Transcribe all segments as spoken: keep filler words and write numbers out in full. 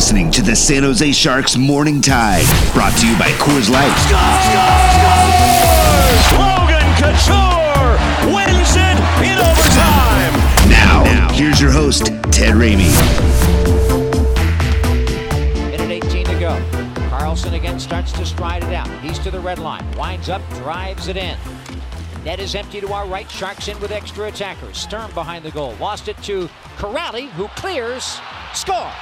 listening to the San Jose Sharks Morning Tide, brought to you by Coors Light. Logan Couture wins it in overtime. Now, now here's your host, Ted Ramey. Minute eighteen to go. Karlsson again starts to stride it out. He's to the red line. Winds up, drives it in. Net is empty to our right. Sharks in with extra attackers. Sturm behind the goal. Lost it to Kuraly, who clears. Score!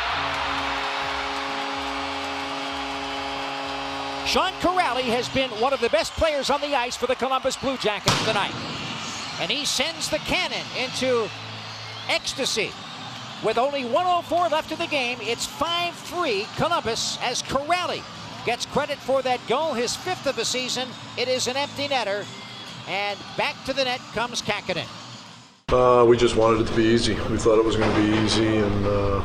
Sean Kuraly has been one of the best players on the ice for the Columbus Blue Jackets tonight. And he sends the cannon into ecstasy. With only one oh four left in the game, it's five three Columbus as Kuraly gets credit for that goal, his fifth of the season. It is an empty netter. And back to the net comes Kähkönen. Uh, we just wanted it to be easy. We thought it was going to be easy, and uh,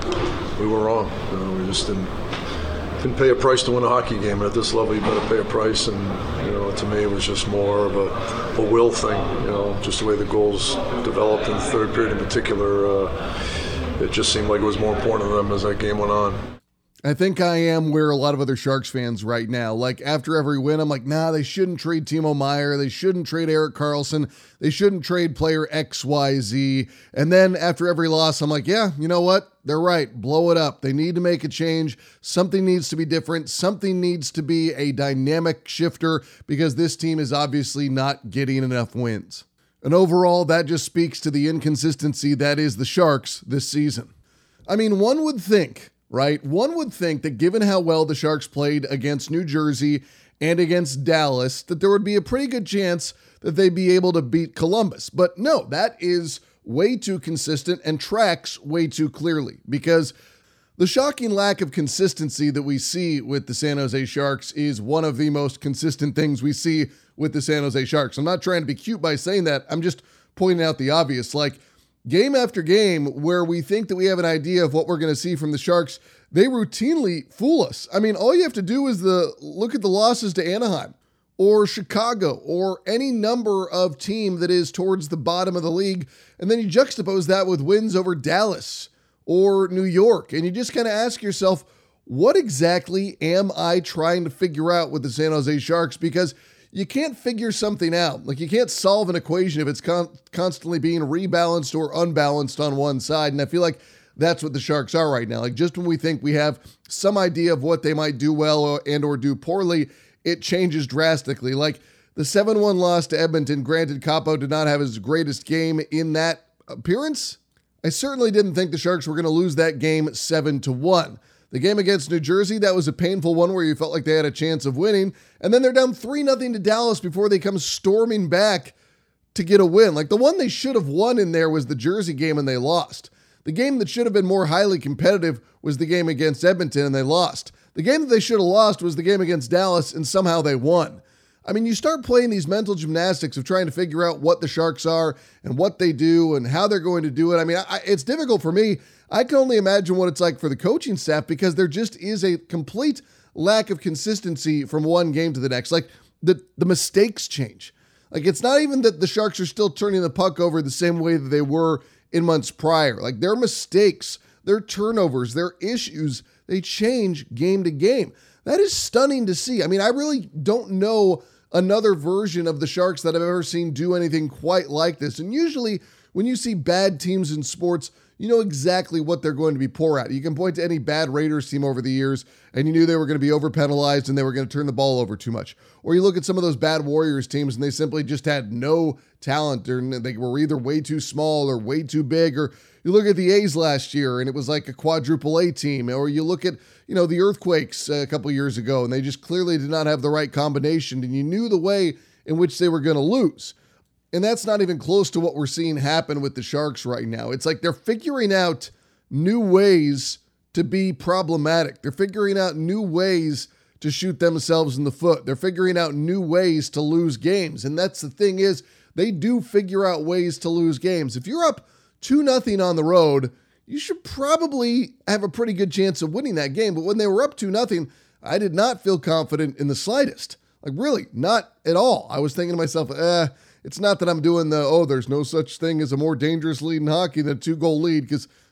we were wrong. You know, we just didn't didn't pay a price to win a hockey game. And at this level, you better pay a price. And you know, to me, it was just more of a, a will thing. You know, just the way the goals developed in the third period, in particular, uh, it just seemed like it was more important to them as that game went on. I think I am where a lot of other Sharks fans right now. Like, after every win, I'm like, nah, they shouldn't trade Timo Meier. They shouldn't trade Erik Karlsson. They shouldn't trade player X Y Z. And then after every loss, I'm like, yeah, you know what? They're right. Blow it up. They need to make a change. Something needs to be different. Something needs to be a dynamic shifter because this team is obviously not getting enough wins. And overall, that just speaks to the inconsistency that is the Sharks this season. I mean, one would think... right? One would think that given how well the Sharks played against New Jersey and against Dallas, that there would be a pretty good chance that they'd be able to beat Columbus. But no, that is way too consistent and tracks way too clearly, because the shocking lack of consistency that we see with the San Jose Sharks is one of the most consistent things we see with the San Jose Sharks. I'm not trying to be cute by saying that. I'm just pointing out the obvious. Like, game after game where we think that we have an idea of what we're going to see from the Sharks, they routinely fool us. I mean, all you have to do is the look at the losses to Anaheim or Chicago or any number of team that is towards the bottom of the league, and then you juxtapose that with wins over Dallas or New York, and you just kind of ask yourself, what exactly am I trying to figure out with the San Jose Sharks? Because you can't figure something out. Like, you can't solve an equation if it's con- constantly being rebalanced or unbalanced on one side. And I feel like that's what the Sharks are right now. Like, just when we think we have some idea of what they might do well or, and or do poorly, it changes drastically. Like the seven one loss to Edmonton. Granted, Capo did not have his greatest game in that appearance. I certainly didn't think the Sharks were going to lose that game seven to one. The game against New Jersey, that was a painful one where you felt like they had a chance of winning. And then they're down three nothing to Dallas before they come storming back to get a win. Like, the one they should have won in there was the Jersey game and they lost. The game that should have been more highly competitive was the game against Edmonton and they lost. The game that they should have lost was the game against Dallas and somehow they won. I mean, you start playing these mental gymnastics of trying to figure out what the Sharks are and what they do and how they're going to do it. I mean, I, it's difficult for me. I can only imagine what it's like for the coaching staff because there just is a complete lack of consistency from one game to the next. Like, the, the mistakes change. Like, it's not even that the Sharks are still turning the puck over the same way that they were in months prior. Like, their mistakes, their turnovers, their issues, they change game to game. That is stunning to see. I mean, I really don't know another version of the Sharks that I've ever seen do anything quite like this. And usually when you see bad teams in sports, you know exactly what they're going to be poor at. You can point to any bad Raiders team over the years, and you knew they were going to be over-penalized and they were going to turn the ball over too much. Or you look at some of those bad Warriors teams, and they simply just had no talent, or they were either way too small or way too big. Or you look at the A's last year, and it was like a quadruple A team. Or you look at, you know, the Earthquakes a couple years ago, and they just clearly did not have the right combination, and you knew the way in which they were going to lose. And that's not even close to what we're seeing happen with the Sharks right now. It's like they're figuring out new ways to be problematic. They're figuring out new ways to shoot themselves in the foot. They're figuring out new ways to lose games. And that's the thing is, they do figure out ways to lose games. If you're up two nothing on the road, you should probably have a pretty good chance of winning that game. But when they were up two nothing, I did not feel confident in the slightest. Like, really, not at all. I was thinking to myself, eh, it's not that I'm doing the, oh, there's no such thing as a more dangerous lead in hockey than a two-goal lead, because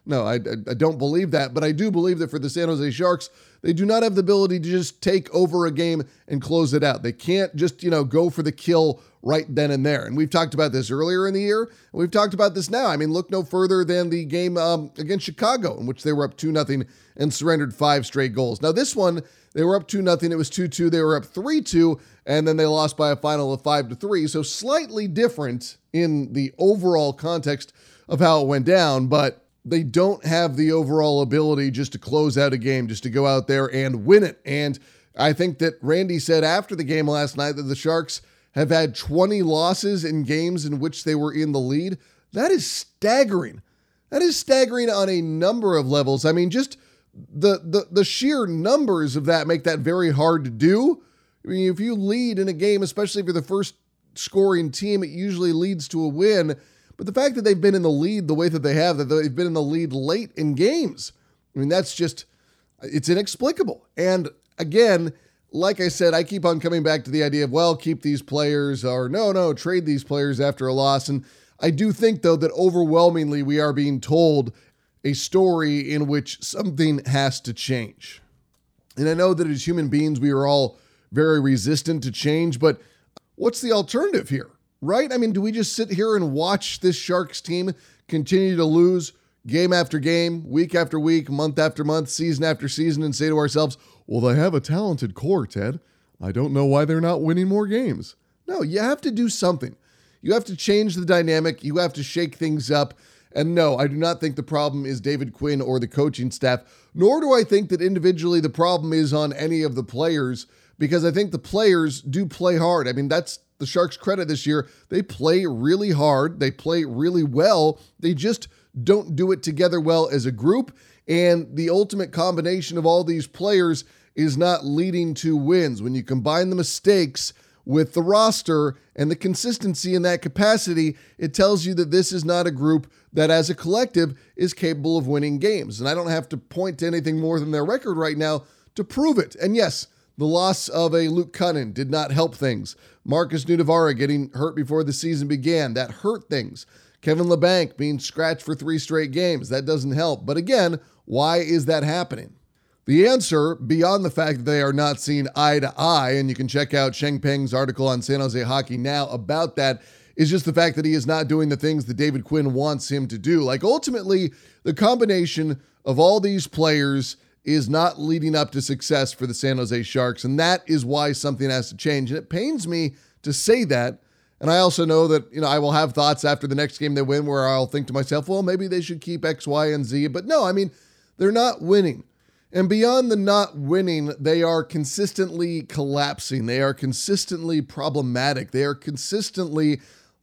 No, I, I don't believe that, but I do believe that for the San Jose Sharks, they do not have the ability to just take over a game and close it out. They can't just, you know, go for the kill right then and there. And we've talked about this earlier in the year, and we've talked about this now. I mean, look no further than the game um, against Chicago, in which they were up two nothing and surrendered five straight goals. Now, this one, they were up two nothing. It was two two. They were up three two, and then they lost by a final of five to three. So slightly different in the overall context of how it went down, but they don't have the overall ability just to close out a game, just to go out there and win it. And I think that Randy said after the game last night that the Sharks have had twenty losses in games in which they were in the lead. That is staggering. That is staggering on a number of levels. I mean, just the the the sheer numbers of that make that very hard to do. I mean, if you lead in a game, especially if you're the first scoring team, it usually leads to a win. But the fact that they've been in the lead the way that they have, that they've been in the lead late in games, I mean, that's just, it's inexplicable. And again, like I said, I keep on coming back to the idea of, well, keep these players, or no, no, trade these players after a loss. And I do think, though, that overwhelmingly we are being told a story in which something has to change. And I know that as human beings, we are all very resistant to change, but what's the alternative here? Right? I mean, do we just sit here and watch this Sharks team continue to lose game after game, week after week, month after month, season after season, and say to ourselves, well, they have a talented core, Ted. I don't know why they're not winning more games. No, you have to do something. You have to change the dynamic. You have to shake things up. And no, I do not think the problem is David Quinn or the coaching staff, nor do I think that individually the problem is on any of the players, because I think the players do play hard. I mean, that's the Sharks' credit this year. They play really hard. They play really well. They just don't do it together well as a group. And the ultimate combination of all these players is not leading to wins. When you combine the mistakes with the roster and the consistency in that capacity, it tells you that this is not a group that as a collective is capable of winning games. And I don't have to point to anything more than their record right now to prove it. And yes, the loss of a Luke Cunnin did not help things. Marcus Nudavara getting hurt before the season began, that hurt things. Kevin Labanc being scratched for three straight games, that doesn't help. But again, why is that happening? The answer, beyond the fact that they are not seeing eye to eye, and you can check out Sheng Peng's article on San Jose Hockey Now about that, is just the fact that he is not doing the things that David Quinn wants him to do. Like, ultimately, the combination of all these players is not leading up to success for the San Jose Sharks, and that is why something has to change. And it pains me to say that, and I also know that, you know, I will have thoughts after the next game they win where I'll think to myself, well, maybe they should keep X, Y, and Z. But no, I mean, they're not winning. And beyond the not winning, they are consistently collapsing. They are consistently problematic. They are consistently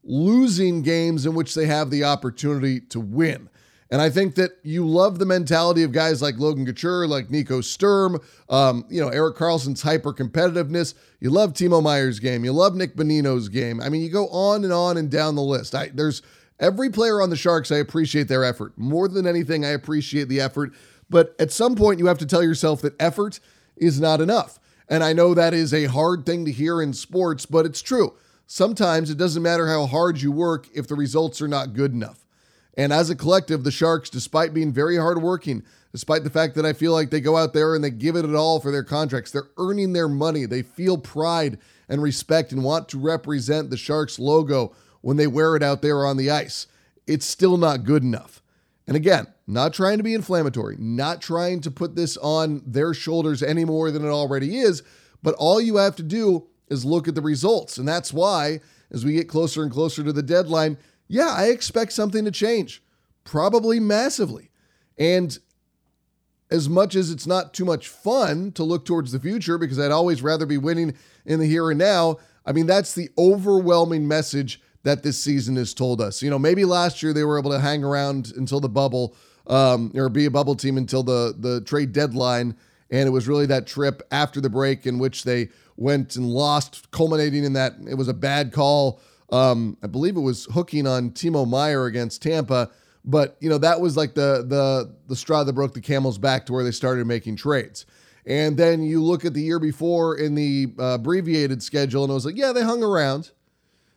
losing games in which they have the opportunity to win. And I think that you love the mentality of guys like Logan Couture, like Nico Sturm, um, you know, Erik Karlsson's hyper-competitiveness. You love Timo Meier's game. You love Nick Bonino's game. I mean, you go on and on and down the list. I, there's every player on the Sharks, I appreciate their effort. More than anything, I appreciate the effort. But at some point, you have to tell yourself that effort is not enough. And I know that is a hard thing to hear in sports, but it's true. Sometimes it doesn't matter how hard you work if the results are not good enough. And as a collective, the Sharks, despite being very hardworking, despite the fact that I feel like they go out there and they give it all for their contracts, they're earning their money. They feel pride and respect and want to represent the Sharks logo when they wear it out there on the ice. It's still not good enough. And again, not trying to be inflammatory, not trying to put this on their shoulders any more than it already is, but all you have to do is look at the results. And that's why, as we get closer and closer to the deadline, yeah, I expect something to change, probably massively. And as much as it's not too much fun to look towards the future, because I'd always rather be winning in the here and now, I mean, that's the overwhelming message that this season has told us. You know, maybe last year they were able to hang around until the bubble, um, or be a bubble team until the, the trade deadline, and it was really that trip after the break in which they went and lost, culminating in that it was a bad call. Um, I believe it was hooking on Timo Meier against Tampa, but you know, that was like the, the, the straw that broke the camel's back to where they started making trades. And then you look at the year before in the uh, abbreviated schedule and it was like, yeah, they hung around.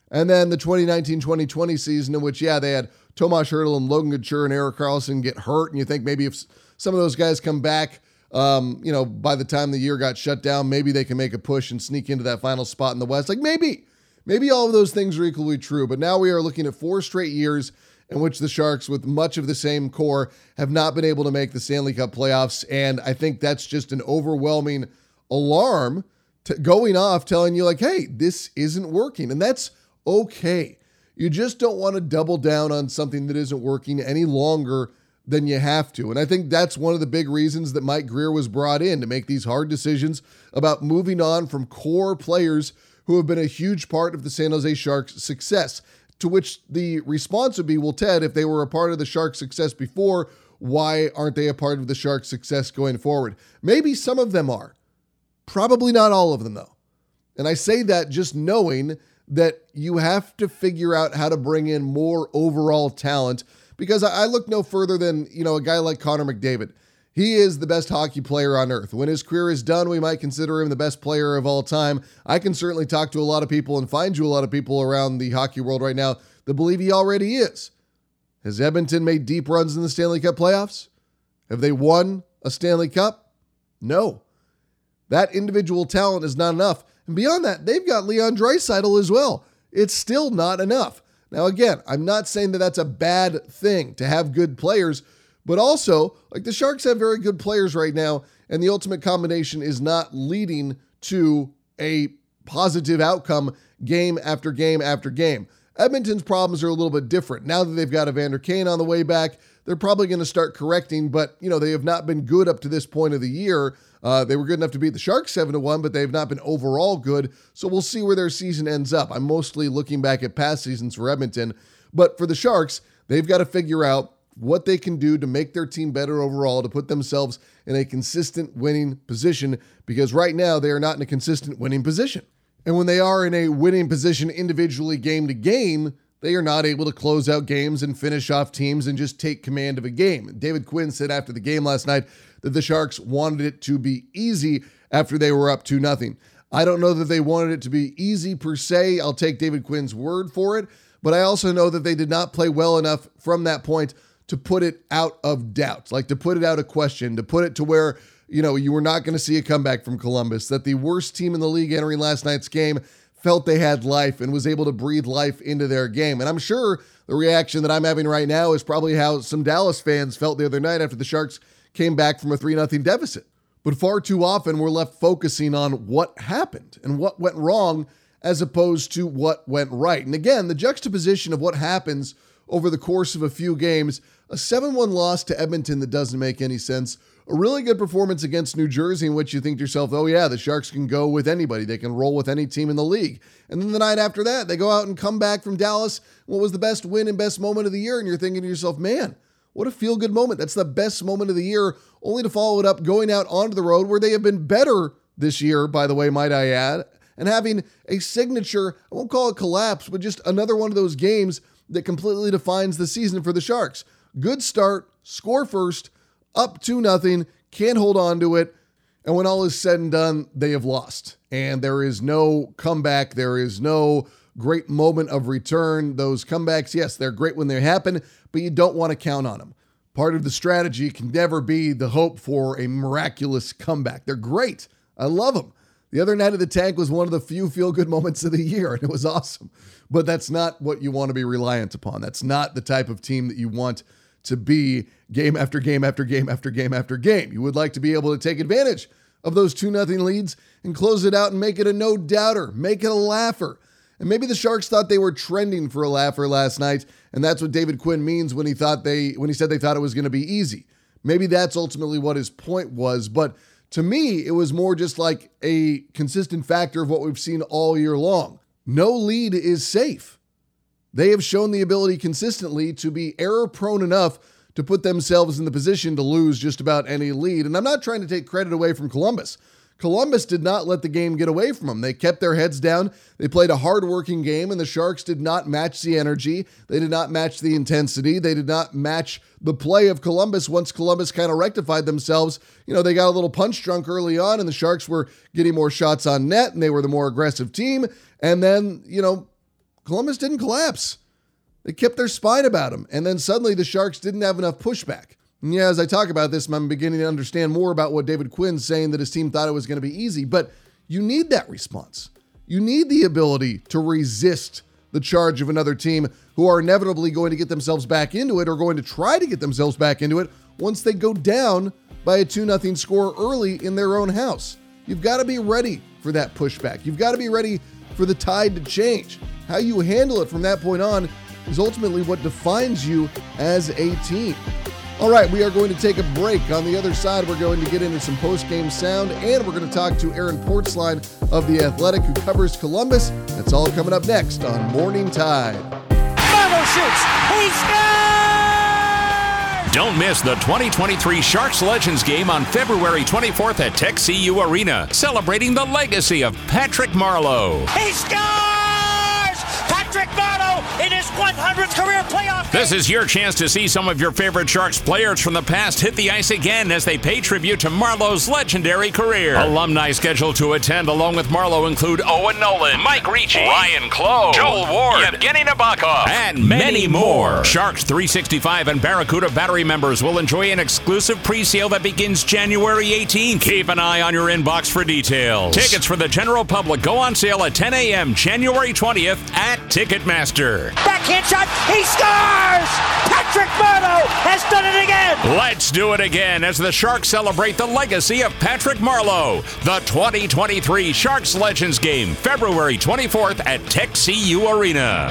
And then the twenty nineteen twenty twenty season in which, yeah, they had Tomas Hertl and Logan Couture and Erik Karlsson get hurt. And you think maybe if some of those guys come back, um, you know, by the time the year got shut down, maybe they can make a push and sneak into that final spot in the West. Like maybe, maybe all of those things are equally true. But now we are looking at four straight years in which the Sharks, with much of the same core, have not been able to make the Stanley Cup playoffs. And I think that's just an overwhelming alarm to going off telling you like, hey, this isn't working. And that's okay. You just don't want to double down on something that isn't working any longer than you have to. And I think that's one of the big reasons that Mike Grier was brought in, to make these hard decisions about moving on from core players who have been a huge part of the San Jose Sharks' success. To which the response would be, well, Ted, if they were a part of the Sharks' success before, why aren't they a part of the Sharks' success going forward? Maybe some of them are. Probably not all of them, though. And I say that just knowing that you have to figure out how to bring in more overall talent, because I look no further than, you know, a guy like Connor McDavid. He is the best hockey player on earth. When his career is done, we might consider him the best player of all time. I can certainly talk to a lot of people and find you a lot of people around the hockey world right now that believe he already is. Has Edmonton made deep runs in the Stanley Cup playoffs? Have they won a Stanley Cup? No. That individual talent is not enough. And beyond that, they've got Leon Draisaitl as well. It's still not enough. Now, again, I'm not saying that that's a bad thing to have good players, but also, like, the Sharks have very good players right now, and the ultimate combination is not leading to a positive outcome game after game after game. Edmonton's problems are a little bit different. Now that they've got Evander Kane on the way back, they're probably going to start correcting, but, you know, they have not been good up to this point of the year. Uh, they were good enough to beat the Sharks seven to one, but they've not been overall good, so we'll see where their season ends up. I'm mostly looking back at past seasons for Edmonton, but for the Sharks, they've got to figure out what they can do to make their team better overall, to put themselves in a consistent winning position, because right now they are not in a consistent winning position. And when they are in a winning position individually game to game, they are not able to close out games and finish off teams and just take command of a game. David Quinn said after the game last night that the Sharks wanted it to be easy after they were up two nothing. I don't know that they wanted it to be easy per se. I'll take David Quinn's word for it, but I also know that they did not play well enough from that point to put it out of doubt, like to put it out of question, to put it to where, you know, you were not going to see a comeback from Columbus, that the worst team in the league entering last night's game felt they had life and was able to breathe life into their game. And I'm sure the reaction that I'm having right now is probably how some Dallas fans felt the other night after the Sharks came back from a three nothing deficit. But far too often we're left focusing on what happened and what went wrong as opposed to what went right. And again, the juxtaposition of what happens over the course of a few games, a seven one loss to Edmonton that doesn't make any sense, a really good performance against New Jersey in which you think to yourself, oh yeah, the Sharks can go with anybody. They can roll with any team in the league. And then the night after that, they go out and come back from Dallas. What was the best win and best moment of the year? And you're thinking to yourself, man, what a feel-good moment. That's the best moment of the year, only to follow it up going out onto the road where they have been better this year, by the way, might I add, and having a signature, I won't call it collapse, but just another one of those games that completely defines the season for the Sharks. Good start, score first, up two nothing, can't hold on to it, and when all is said and done, they have lost. And there is no comeback, there is no great moment of return. Those comebacks, yes, they're great when they happen, but you don't want to count on them. Part of the strategy can never be the hope for a miraculous comeback. They're great. I love them. The other night of the tank was one of the few feel-good moments of the year, and it was awesome. But that's not what you want to be reliant upon. That's not the type of team that you want to be game after game after game after game after game. You would like to be able to take advantage of those two nothing leads and close it out and make it a no-doubter, make it a laugher. And maybe the Sharks thought they were trending for a laugher last night, and that's what David Quinn means when he thought they when he said they thought it was going to be easy. Maybe that's ultimately what his point was, but to me, it was more just like a consistent factor of what we've seen all year long. No lead is safe. They have shown the ability consistently to be error-prone enough to put themselves in the position to lose just about any lead. And I'm not trying to take credit away from Columbus. Columbus did not let the game get away from them. They kept their heads down. They played a hard-working game, and the Sharks did not match the energy. They did not match the intensity. They did not match the play of Columbus once Columbus kind of rectified themselves. You know, they got a little punch drunk early on, and the Sharks were getting more shots on net, and they were the more aggressive team. And then, you know, Columbus didn't collapse. They kept their spine about them. And then suddenly the Sharks didn't have enough pushback. And yeah, as I talk about this, I'm beginning to understand more about what David Quinn's saying, that his team thought it was going to be easy. But you need that response. You need the ability to resist the charge of another team who are inevitably going to get themselves back into it, or going to try to get themselves back into it once they go down by a two nothing score early in their own house. You've got to be ready for that pushback. You've got to be ready for the tide to change. How you handle it from that point on is ultimately what defines you as a team. All right, we are going to take a break. On the other side, we're going to get into some post-game sound, and we're going to talk to Aaron Portzline of The Athletic, who covers Columbus. That's all coming up next on Morning Tide. Marlowe shoots. He scores! Don't miss the twenty twenty-three Sharks Legends game on February twenty-fourth at Tech C U Arena, celebrating the legacy of Patrick Marleau. He scores! Patrick Marleau in his one hundredth career playoff game. This is your chance to see some of your favorite Sharks players from the past hit the ice again as they pay tribute to Marleau's legendary career. Alumni scheduled to attend along with Marleau include Owen Nolan, Mike Ricci, Ryan Clough, Joel Ward, Evgeny Nabokov, and many more. Sharks three sixty-five and Barracuda Battery members will enjoy an exclusive pre-sale that begins January eighteenth. Keep an eye on your inbox for details. Tickets for the general public go on sale at ten a.m. January twentieth at Ticketmaster. Backhand shot. He scores! Patrick Marleau has done it again! Let's do it again as the Sharks celebrate the legacy of Patrick Marleau. The twenty twenty-three Sharks Legends game, February twenty-fourth at Tech C U Arena.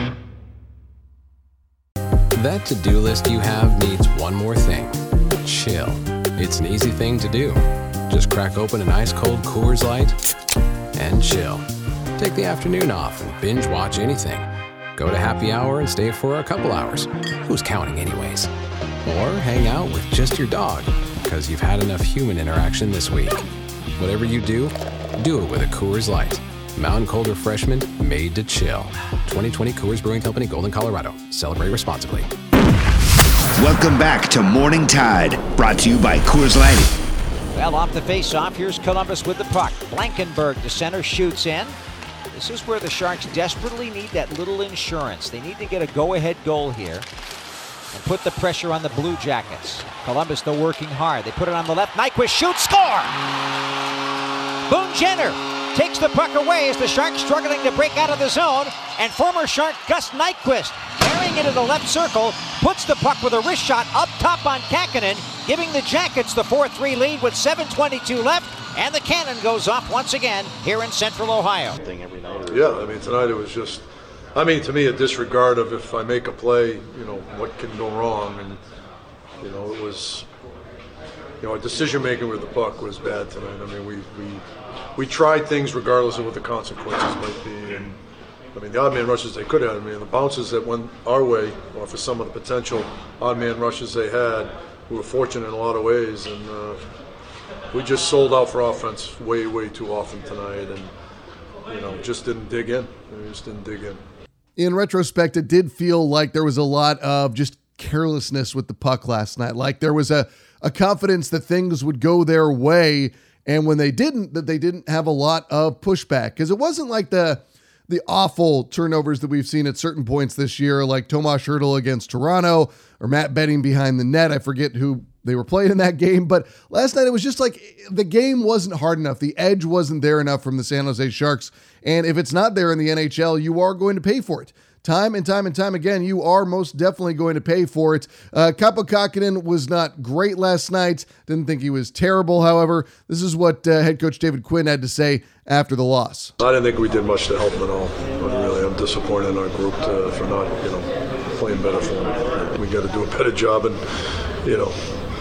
That to-do list you have needs one more thing. Chill. It's an easy thing to do. Just crack open an ice-cold Coors Light and chill. Take the afternoon off and binge watch anything. Go to happy hour and stay for a couple hours. Who's counting anyways? Or hang out with just your dog, because you've had enough human interaction this week. Whatever you do, do it with a Coors Light. Mountain Cold Refreshment made to chill. twenty twenty Coors Brewing Company, Golden, Colorado. Celebrate responsibly. Welcome back to Morning Tide, brought to you by Coors Light. Well, off the face-off, here's Columbus with the puck. Blankenberg, the center, shoots in. This is where the Sharks desperately need that little insurance. They need to get a go-ahead goal here and put the pressure on the Blue Jackets. Columbus, though, working hard. They put it on the left. Nyquist shoots, score! Boone Jenner takes the puck away as the Sharks struggling to break out of the zone, and former Shark Gus Nyquist, carrying it to the left circle, puts the puck with a wrist shot up top on Kähkönen, giving the Jackets the four three lead with seven twenty-two left, and the cannon goes off once again here in Central Ohio. Yeah, I mean, tonight it was just, I mean, to me, a disregard of if I make a play, you know, what can go wrong. And, you know, it was, you know, our decision-making with the puck was bad tonight. I mean, we, we, we tried things regardless of what the consequences might be. And, I mean, the odd man rushes they could have. I mean, the bounces that went our way, or for some of the potential odd man rushes they had, we were fortunate in a lot of ways. And uh, we just sold out for offense way, way too often tonight. And, you know, just didn't dig in. We just didn't dig in. In retrospect, it did feel like there was a lot of just carelessness with the puck last night. Like there was a, a confidence that things would go their way, and when they didn't, that they didn't have a lot of pushback. Because it wasn't like the the awful turnovers that we've seen at certain points this year, like Tomas Hertl against Toronto or Matt Benning behind the net. I forget who they were playing in that game, but last night it was just like the game wasn't hard enough. The edge wasn't there enough from the San Jose Sharks. And if it's not there in the N H L, you are going to pay for it. Time and time and time again, you are most definitely going to pay for it. Uh, Kaapo Kähkönen was not great last night. Didn't think he was terrible, however. This is what uh, head coach David Quinn had to say after the loss. I didn't think we did much to help him at all. I really am disappointed in our group to, for not, you know, playing better for him. We got to do a better job, and, you know,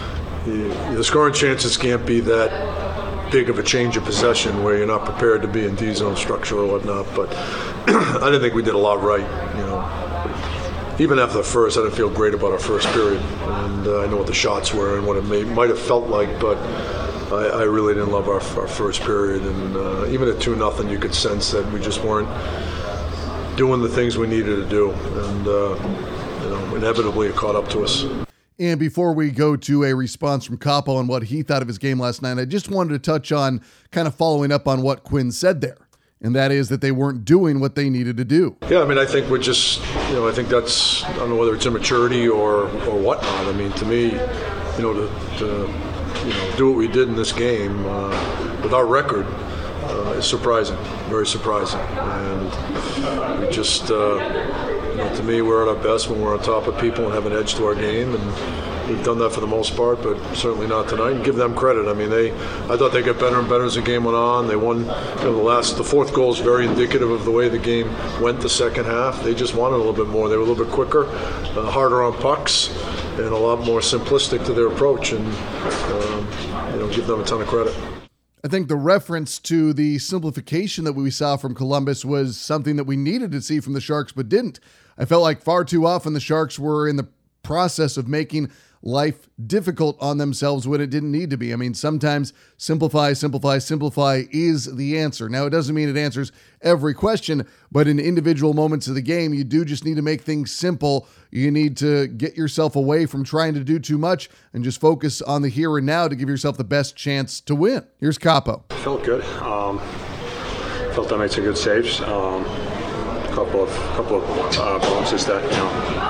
the, the scoring chances can't be that big of a change of possession where you're not prepared to be in D-zone structure or whatnot, but I didn't think we did a lot right, you know. Even after the first, I didn't feel great about our first period, and uh, I know what the shots were and what it may, might have felt like, but I, I really didn't love our, our first period, and uh, even at two nothing, you could sense that we just weren't doing the things we needed to do, and uh, you know, inevitably it caught up to us. And before we go to a response from Kaapo on what he thought of his game last night, I just wanted to touch on kind of following up on what Quinn said there. and that is that they weren't doing what they needed to do. Yeah, I mean, I think we're just, you know, I think that's, I don't know whether it's immaturity or, or whatnot. I mean, to me, you know, to, to you know, do what we did in this game uh, with our record uh, is surprising, very surprising. And we just, uh, you know, to me, we're at our best when we're on top of people and have an edge to our game. And we've done that for the most part, but certainly not tonight. And give them credit. I mean, they, I thought they got better and better as the game went on. They won, you know, the last, the fourth goal is very indicative of the way the game went the second half. They just wanted a little bit more. They were a little bit quicker, uh, harder on pucks, and a lot more simplistic to their approach. And um, you know, give them a ton of credit. I think the reference to the simplification that we saw from Columbus was something that we needed to see from the Sharks, but didn't. I felt like far too often the Sharks were in the process of making life difficult on themselves when it didn't need to be. I mean, sometimes simplify, simplify, simplify is the answer. Now, it doesn't mean it answers every question, but in individual moments of the game, you do just need to make things simple. You need to get yourself away from trying to do too much and just focus on the here and now to give yourself the best chance to win. Here's Capo. Felt good. Um, felt I made some good saves. Um, a couple of couple of uh, bounces that, you know,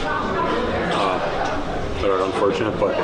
that are unfortunate, but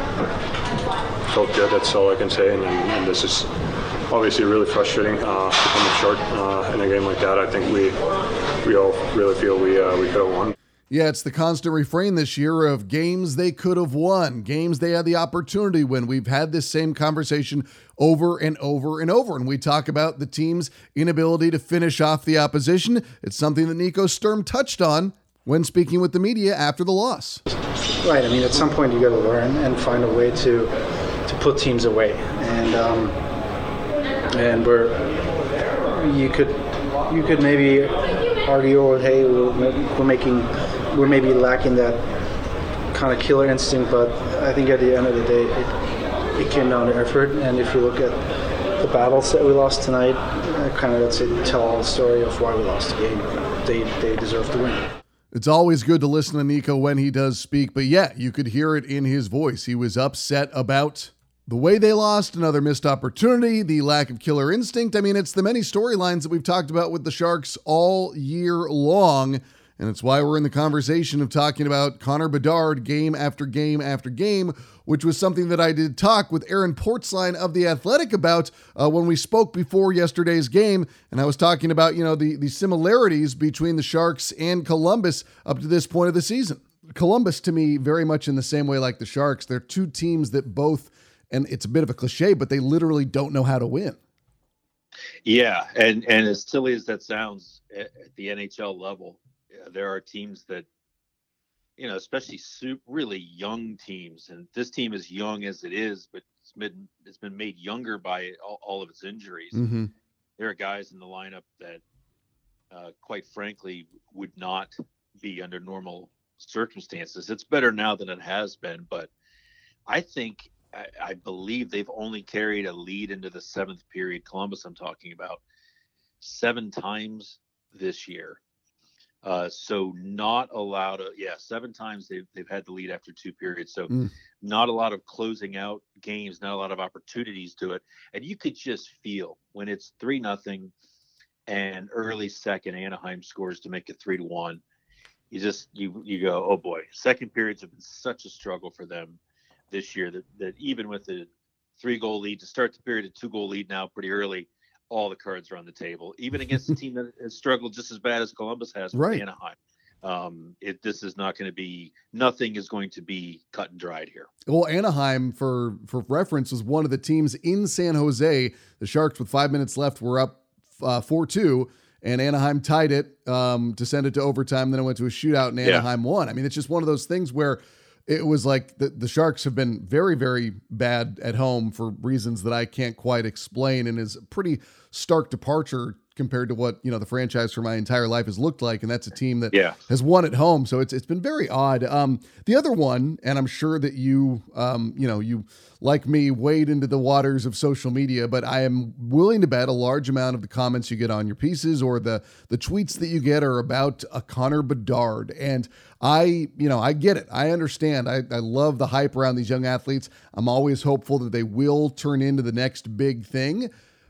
felt good. That's all I can say. And, and this is obviously really frustrating uh, to come up short uh, in a game like that. I think we we all really feel we uh, we could have won. Yeah, it's the constant refrain this year of games they could have won, games they had the opportunity to win. We've had this same conversation over and over and over, and we talk about the team's inability to finish off the opposition. It's something that Nico Sturm touched on when speaking with the media after the loss. Right. I mean, at some point you got to learn and find a way to to put teams away, and um, and we're you could you could maybe argue, oh, hey, we're, we're making we're maybe lacking that kind of killer instinct, but I think at the end of the day, it, it came down to effort. And if you look at the battles that we lost tonight, kind of that's it, tell all the story of why we lost the game. They they deserve to win. It's always good to listen to Nico when he does speak, but yeah, you could hear it in his voice. He was upset about the way they lost, another missed opportunity, the lack of killer instinct. I mean, it's the many storylines that we've talked about with the Sharks all year long, and it's why we're in the conversation of talking about Connor Bedard game after game after game, which was something that I did talk with Aaron Portzline of The Athletic about uh, when we spoke before yesterday's game. And I was talking about, you know, the, the similarities between the Sharks and Columbus up to this point of the season. Columbus, to me, very much in the same way like the Sharks. They're two teams that both, and it's a bit of a cliche, but they literally don't know how to win. Yeah, and, and as silly as that sounds, at the N H L level, there are teams that, you know, especially super, really young teams, and this team is young as it is, but it's been it's been made younger by all, all of its injuries. Mm-hmm. There are guys in the lineup that, uh, quite frankly, would not be under normal circumstances. It's better now than it has been, but I think I, I believe they've only carried a lead into the seventh period. Columbus, I'm talking about, seven times this year. Uh, so not a lot of, yeah, seven times they've, they've had the lead after two periods. So mm. not a lot of closing out games, not a lot of opportunities to it. And you could just feel when it's three nothing and early second Anaheim scores to make it three to one. You just, you, you go, oh boy, second periods have been such a struggle for them this year that, that even with the three goal lead to start the period, a two goal lead now pretty early, all the cards are on the table, even against a team that has struggled just as bad as Columbus has with right. Anaheim. Um, it, this is not going to be, nothing is going to be cut and dried here. Well, Anaheim, for, for reference, was one of the teams in San Jose. The Sharks, with five minutes left, were up uh, four two, and Anaheim tied it um, to send it to overtime. Then it went to a shootout, and Anaheim yeah. won. I mean, it's just one of those things where it was like the, the Sharks have been very, very bad at home for reasons that I can't quite explain, and is a pretty stark departure compared to what, you know, the franchise for my entire life has looked like. And that's a team that yeah. has won at home. So it's, it's been very odd. Um, the other one, and I'm sure that you, um, you know, you like me wade into the waters of social media, but I am willing to bet a large amount of the comments you get on your pieces or the, the tweets that you get are about a Connor Bedard. And I, you know, I get it. I understand. I, I love the hype around these young athletes. I'm always hopeful that they will turn into the next big thing.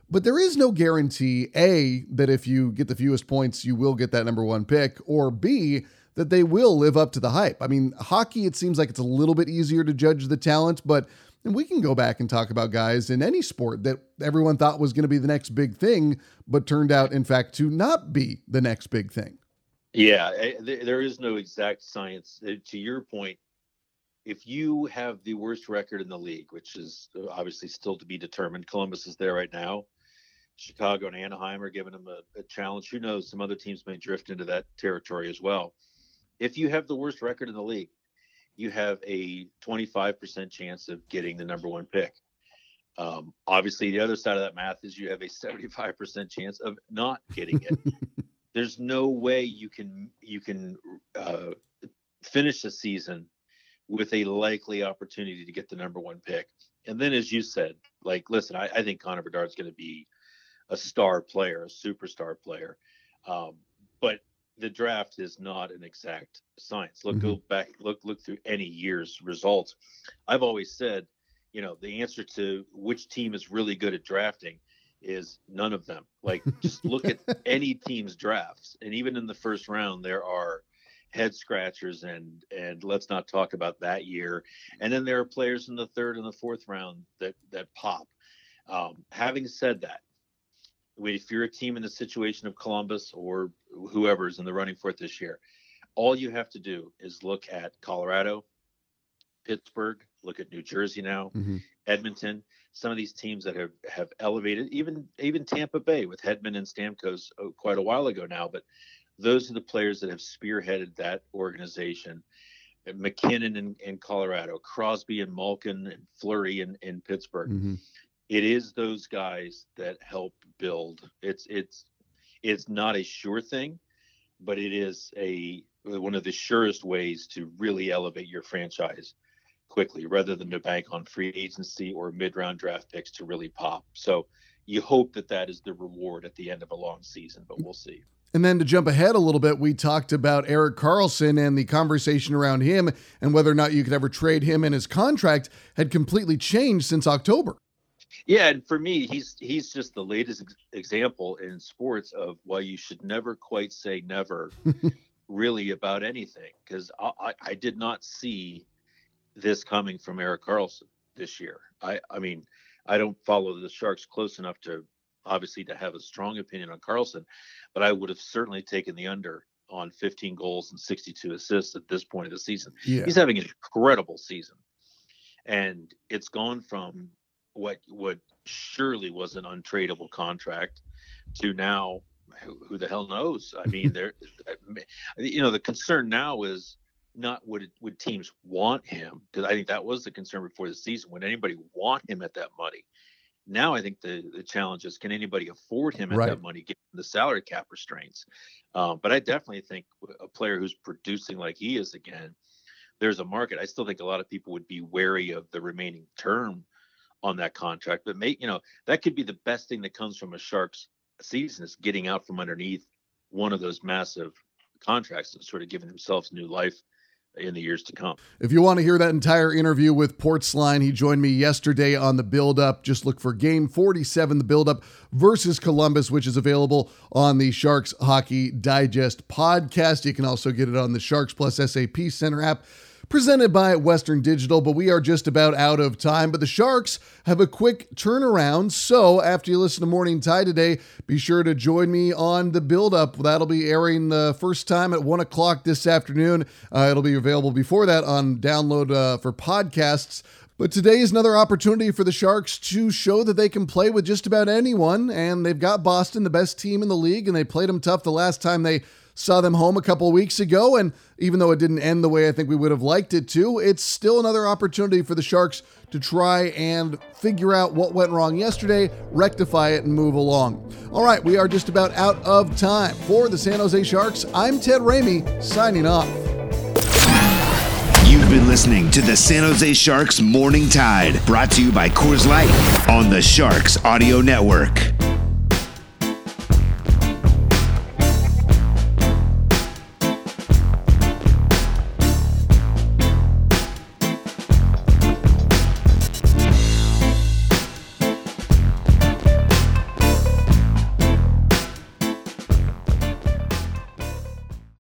But there is no guarantee, A, that if you get the fewest points, you will get that number one pick, or B, that they will live up to the hype. I mean, hockey, it seems like it's a little bit easier to judge the talent, but and we can go back and talk about guys in any sport that everyone thought was going to be the next big thing, but turned out, in fact, to not be the next big thing. Yeah, there is no exact science. To your point, if you have the worst record in the league, which is obviously still to be determined, Columbus is there right now. Chicago and Anaheim are giving them a, a challenge. Who knows? Some other teams may drift into that territory as well. If you have the worst record in the league, you have a twenty-five percent chance of getting the number one pick. Um, obviously, the other side of that math is you have a seventy-five percent chance of not getting it. There's no way you can you can uh, finish the season with a likely opportunity to get the number one pick. And then, as you said, like, listen, I, I think Connor Bedard's going to be a star player, a superstar player. Um, but the draft is not an exact science. Look, mm-hmm. go back, look, look through any year's results. I've always said, you know, the answer to which team is really good at drafting is none of them. Like, just look at any team's drafts. And even in the first round, there are head scratchers and, and let's not talk about that year. And then there are players in the third and the fourth round that, that pop. Um, having said that, if you're a team in the situation of Columbus or whoever's in the running for it this year, all you have to do is look at Colorado, Pittsburgh, look at New Jersey now, mm-hmm. Edmonton, some of these teams that have, have elevated, even even Tampa Bay with Hedman and Stamkos quite a while ago now, but those are the players that have spearheaded that organization. McKinnon in, in Colorado, Crosby and Malkin and Fleury in, in Pittsburgh. Mm-hmm. It is those guys that help build. It's it's it's not a sure thing, but it is a one of the surest ways to really elevate your franchise quickly, rather than to bank on free agency or mid-round draft picks to really pop. So you hope that that is the reward at the end of a long season, but we'll see. And then to jump ahead a little bit, we talked about Erik Karlsson and the conversation around him and whether or not you could ever trade him, and his contract had completely changed since October. Yeah, and for me, he's he's just the latest ex- example in sports of why you should never quite say never, really, about anything. Because I, I, I did not see this coming from Erik Karlsson this year. I, I mean, I don't follow the Sharks close enough to obviously to have a strong opinion on Karlsson, but I would have certainly taken the under on fifteen goals and sixty-two assists at this point of the season. Yeah. He's having an incredible season, and it's gone from what what surely was an untradeable contract to now who, who the hell knows? I mean, there, you know, the concern now is not would would teams want him, because I think that was the concern before the season. Would anybody want him at that money? Now I think the the challenge is, can anybody afford him at right. that money given the salary cap restraints? Um, but I definitely think a player who's producing like he is again, there's a market. I still think a lot of people would be wary of the remaining term on that contract, but may, you know, that could be the best thing that comes from a Sharks season, is getting out from underneath one of those massive contracts and sort of giving themselves new life in the years to come. If you want to hear that entire interview with Portsline, he joined me yesterday on the Build-Up. Just look for Game forty-seven, the Build-Up versus Columbus, which is available on the Sharks Hockey Digest podcast. You can also get it on the Sharks Plus S A P Center app, presented by Western Digital. But we are just about out of time. But the Sharks have a quick turnaround. So after you listen to Morning Tide today, be sure to join me on the Build-Up. That'll be airing the first time at one o'clock this afternoon. Uh, it'll be available before that on download uh, for podcasts. But today is another opportunity for the Sharks to show that they can play with just about anyone. And they've got Boston, the best team in the league, and they played them tough the last time they saw them home a couple of weeks ago. And even though it didn't end the way I think we would have liked it to, it's still another opportunity for the Sharks to try and figure out what went wrong yesterday, rectify it, and move along. All right, we are just about out of time. For the San Jose Sharks, I'm Ted Ramey, signing off. You've been listening to the San Jose Sharks Morning Tide, brought to you by Coors Light on the Sharks Audio Network.